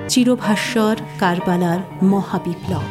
চিরভাস্বর কারবালার মহাবিপ্লব।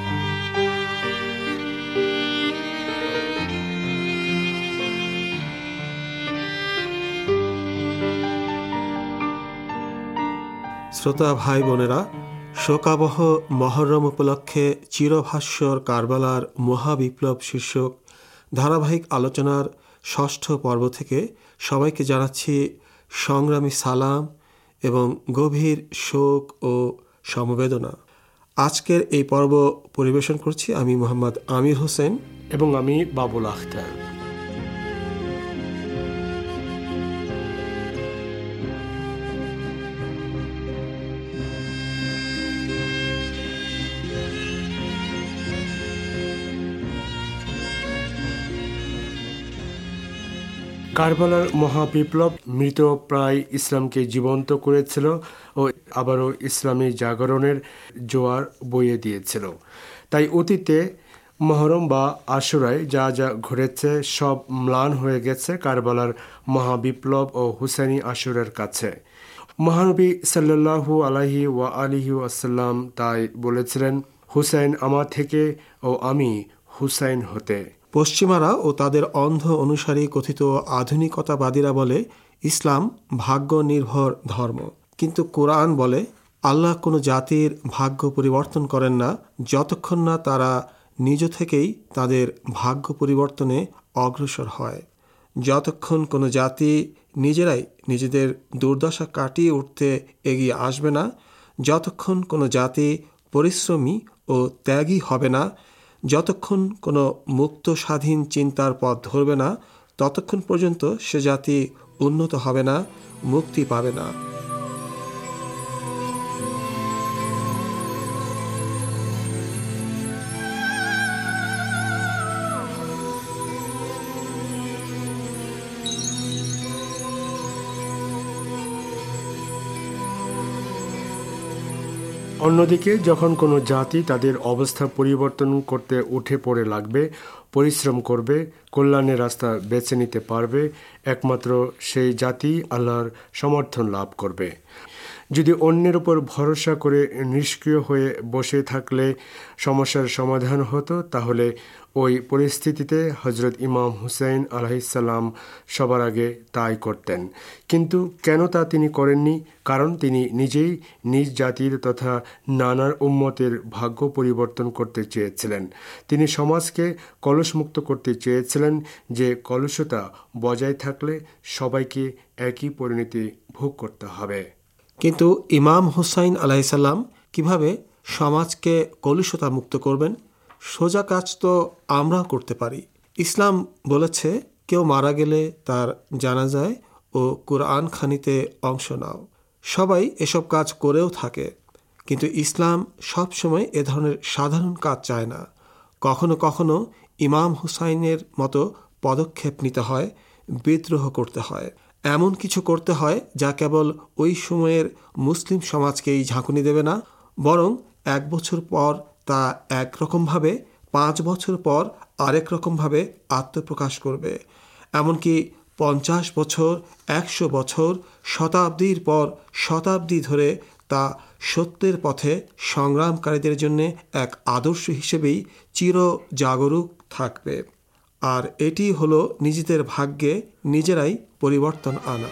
শ্রোতা ভাই বোনেরা, শোকাবহ মহরম উপলক্ষে চিরভাস্বর কারবালার মহাবিপ্লব শীর্ষক ধারাবাহিক আলোচনার ষষ্ঠ পর্ব থেকে সবাইকে জানাচ্ছি সংগ্রামী সালাম এবং গভীর শোক ও সমবেদনা। আজকের এই পর্ব পরিবেশন করছি আমি মোহাম্মদ আমির হোসেন এবং আমি বাবুল আখতার। কারবালার মহাবিপ্লব মৃত প্রায় ইসলামকে জীবন্ত করেছিল ও আবারও ইসলামী জাগরণের জোয়ার বইয়ে দিয়েছিল। তাই অতীতে মহরম বা আশুরায় যা যা ঘটেছে সব ম্লান হয়ে গেছে কারবালার মহাবিপ্লব ও হুসেনি আশুরের কাছে। মহানবী সাল্লাল্লাহু আলাইহি ওয়া আলিহি ওয়াসাল্লাম তাই বলেছিলেন, হুসাইন আমার থেকে ও আমি হুসাইন হতে। পশ্চিমারা ও তাদের অন্ধ অনুসারী কথিত আধুনিকতাবাদীরা বলে ইসলাম ভাগ্য নির্ভর ধর্ম, কিন্তু কোরআন বলে আল্লাহ কোনো জাতির ভাগ্য পরিবর্তন করেন না যতক্ষণ না তারা নিজ থেকেই তাদের ভাগ্য পরিবর্তনে অগ্রসর হয়। যতক্ষণ কোনো জাতি নিজেরাই নিজেদের দুর্দশা কাটিয়ে উঠতে এগিয়ে আসবে না, যতক্ষণ কোনো জাতি পরিশ্রমী ও ত্যাগী হবে না, যতক্ষণ কোনো মুক্ত স্বাধীন চিন্তার পথ ধরবে না, ততক্ষণ পর্যন্ত সে জাতি উন্নত হবে না, মুক্তি পাবে না। অন্যদিকে যখন কোনো জাতি তাদের অবস্থা পরিবর্তন করতে উঠে পড়ে লাগবে, পরিশ্রম করবে, কল্যাণের রাস্তা বেছে নিতে পারবে, একমাত্র সেই জাতি আল্লাহর সমর্থন লাভ করবে। যদি অন্যের উপর ভরসা করে নিষ্ক্রিয় হয়ে বসে থাকলে সমস্যার সমাধান হতো, তাহলে ওই পরিস্থিতিতে হজরত ইমাম হুসাইন আলাইহিসসালাম সবার আগে তাই করতেন। কিন্তু কেন তা তিনি করেননি? কারণ তিনি নিজেই নিজ জাতির তথা নানার উম্মতের ভাগ্য পরিবর্তন করতে চেয়েছিলেন। তিনি সমাজকে কলুষমুক্ত করতে চেয়েছিলেন, যে কলুষতা বজায় থাকলে সবাইকে একই পরিণতি ভোগ করতে হবে। কিন্তু ইমাম হুসাইন আলাইহিসসালাম কিভাবে সমাজকে কলুষতা মুক্ত করবেন? সোজা কাজ তো আমরাও করতে পারি। ইসলাম বলেছে, কেউ মারা গেলে তার জানাজায় ও কুরআন খানিতে অংশ নাও। সবাই এসব কাজ করেও থাকে, কিন্তু ইসলাম সবসময় এ ধরনের সাধারণ কাজ চায় না। কখনো কখনো ইমাম হুসাইনের মতো পদক্ষেপ নিতে হয়, বিদ্রোহ করতে হয়, এমন কিছু করতে হয় যা কেবল ওই সময়ের মুসলিম সমাজকেই ঝাঁকুনি দেবে না, বরং 1 বছর পর তা একরকমভাবে, 5 বছর পর আরেক রকমভাবে আত্মপ্রকাশ করবে। এমনকি 50 বছর, 100 বছর, শতাব্দীর পর শতাব্দী ধরে তা সত্যের পথে সংগ্রামকারীদের জন্য এক আদর্শ হিসেবেই চির জাগরুক থাকবে। আর এটি হলো নিজেদের ভাগ্যে নিজেরাই পরিবর্তন আনা।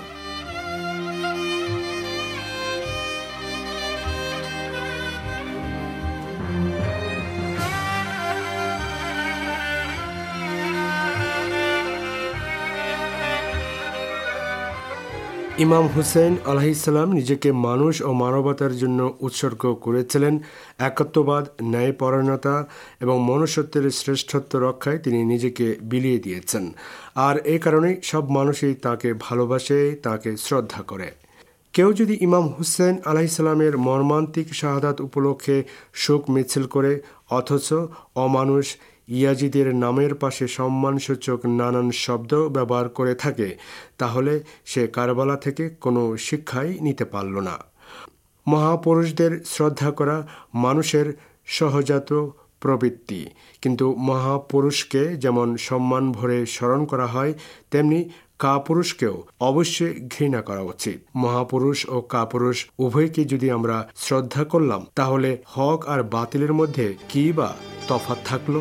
ইমাম হুসেন আলাইহিসসালাম নিজেকে মানুষ ও মানবতার জন্য উৎসর্গ করেছিলেন। একাত্মবাদ, ন্যায়পরায়ণতা এবং মনুষ্যত্বের শ্রেষ্ঠত্ব রক্ষায় তিনি নিজেকে বিলিয়ে দিয়েছেন। আর এই কারণেই সব মানুষই তাকে ভালোবাসে, তাকে শ্রদ্ধা করে। কেউ যদি ইমাম হুসেন আলাইহিসসালামের মর্মান্তিক শাহাদাত উপলক্ষে শোক মিছিল করে অথচ অমানুষ ইয়াজিদের নামের পাশে সম্মানসূচক নানান শব্দ ব্যবহার করে থাকে, তাহলে সে কারবালা থেকে কোনো শিক্ষাই নিতে পারল না। মহাপুরুষদের শ্রদ্ধা করা মানুষের সহজাত প্রবৃত্তি, কিন্তু মহাপুরুষকে যেমন সম্মান ভরে স্মরণ করা হয়, তেমনি কাপুরুষকেও অবশ্যই ঘৃণা করা উচিত। মহাপুরুষ ও কাপুরুষ উভয়কে যদি আমরা শ্রদ্ধা করলাম, তাহলে হক আর বাতিলের মধ্যে কি বা তফাৎ থাকলো?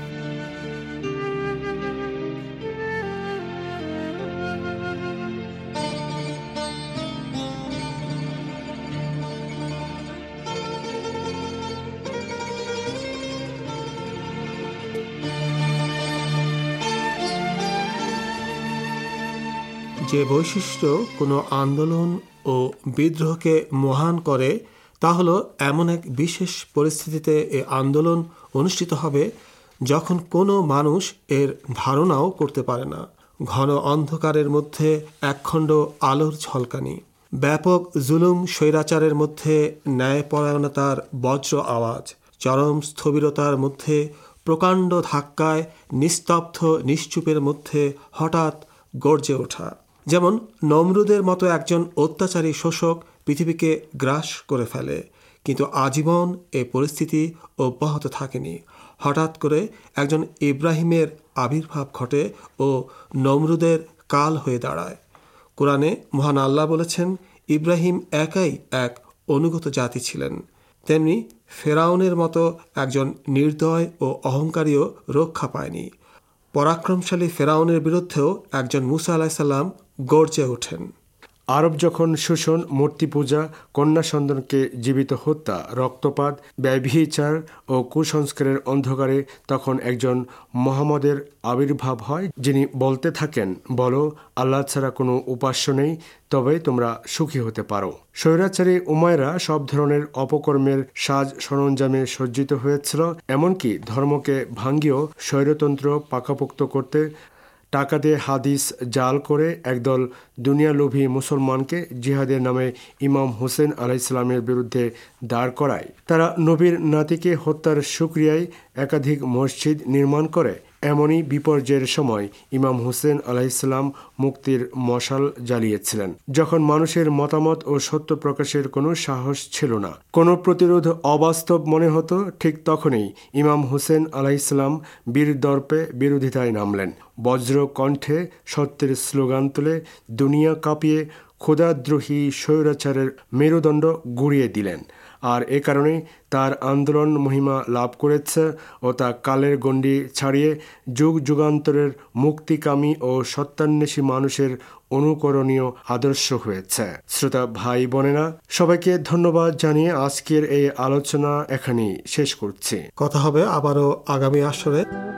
যে বৈশিষ্ট্য কোনো আন্দোলন ও বিদ্রোহকে মহান করে তা হলো এমন এক বিশেষ পরিস্থিতিতে এ আন্দোলন অনুষ্ঠিত হবে যখন কোনো মানুষ এর ধারণাও করতে পারে না। ঘন অন্ধকারের মধ্যে একখণ্ড আলোর ঝলকানি, ব্যাপক জুলুম স্বৈরাচারের মধ্যে ন্যায়পরায়ণতার বজ্র আওয়াজ, চরম স্থবিরতার মধ্যে প্রকাণ্ড ধাক্কায় নিস্তব্ধ নিশ্চুপের মধ্যে হঠাৎ গর্জে ওঠা। যেমন নমরুদের মতো একজন অত্যাচারী শোষক পৃথিবীকে গ্রাস করে ফেলে, কিন্তু আজীবন এ পরিস্থিতি অব্যাহত থাকেনি। হঠাৎ করে একজন ইব্রাহিমের আবির্ভাব ঘটে ও নমরুদের কাল হয়ে দাঁড়ায়। কোরআনে মহান আল্লাহ বলেছেন, ইব্রাহিম একাই এক অনুগত জাতি ছিলেন। তেমনি ফেরাউনের মতো একজন নির্দয় ও অহংকারীও রক্ষা পায়নি। পরাক্রমশালী ফেরাউনের বিরুদ্ধেও একজন মুসা আলাইসাল্লাম গর্জে ওঠেন। আরব যখন শোষণ, মূর্তি পূজা, কন্যা সন্তানকে জীবিত হত্যা, রক্তপাত, ব্যভিচার ও কুসংস্কারের অন্ধকারে তখন একজন মুহাম্মদের আবির্ভাব হয়, যিনি বলতে থাকেন, বলো আল্লাহ ছাড়া কোনো উপাস্য নেই, তবে তোমরা সুখী হতে পারো। স্বৈরাচারী উমাইরা সব ধরনের অপকর্মের সাজ সরঞ্জামে সজ্জিত হয়েছিল, এমনকি ধর্মকে ভাঙ্গিয়েও স্বৈরতন্ত্র পাকাপোক্ত করতে টাকা দিয়ে হাদিস জাল করে একদল দুনিয়ালোভী মুসলমানকে জিহাদের নামে ইমাম হোসেন আলাইহিসসালামের বিরুদ্ধে দাঁড় করায়। তারা নবীর নাতিকে হত্যার সুক্রিয়ায় একাধিক মসজিদ নির্মাণ করে। এমনই বিপর্যয়ের সময় ইমাম হোসেন আলাইহিসসালাম মুক্তির মশাল জ্বালিয়েছিলেন। যখন মানুষের মতামত ও সত্য প্রকাশের কোনো সাহস ছিল না, কোনো প্রতিরোধ অবাস্তব মনে হতো, ঠিক তখনই ইমাম হোসেন আলাইহিসসালাম বীর দর্পে বিরোধিতায় নামলেন। বজ্র কণ্ঠে সত্যের স্লোগান তুলে দুনিয়া কাঁপিয়ে খোদাদ্রোহী স্বৈরাচারের মেরুদণ্ড গুঁড়িয়ে দিলেন। আর এ কারণে তার আন্দোলন মহিমা লাভ করেছে ও তা কালের গণ্ডি ছাড়িয়ে যুগ যুগান্তরের মুক্তিকামী ও সত্যান্বেষী মানুষের অনুকরণীয় আদর্শ হয়েছে। শ্রোতা ভাই বোনেরা, সবাইকে ধন্যবাদ জানিয়ে আজকের এই আলোচনা এখানেই শেষ করছি। কথা হবে আবারও আগামী আসরে।